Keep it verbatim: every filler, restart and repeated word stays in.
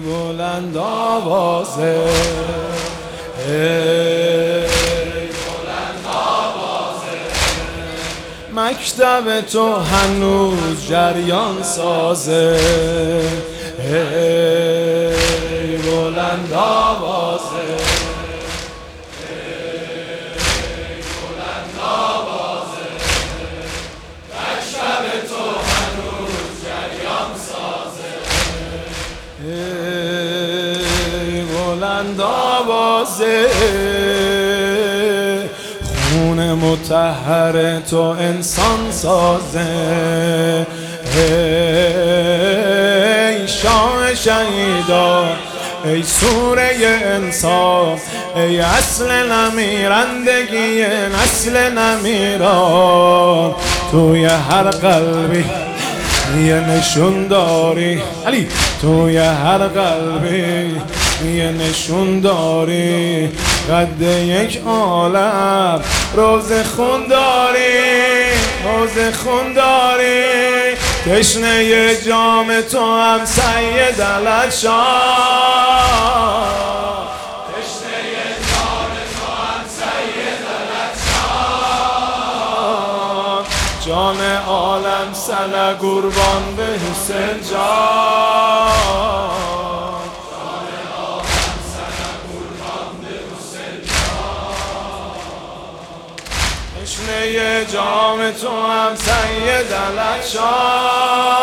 بلند آوازه، ای بلند آوازه، مکتب تو هنوز جریان سازه، ای بلند آوازه، ای بلند آوازه، مکتب تو هنوز جریان سازه، ای بلند آوازه، خون مطهر تو انسان سازه، ای شاه شهیدان، ای سوره انصاف، ای اصل نمیرندگی نسل نمیران، توی هر قلبی یه نشون داری علی، توی هر قلبی یه نشون داری، قد یک عالم روز خون داری، روز خون داری، تشنه ی جام تو هم سید الاشان، تشنه ی جام تو هم سید الاشان، جان عالم سنه قربان به حسین جان، تشنه ی جام تو هم سید الاشان.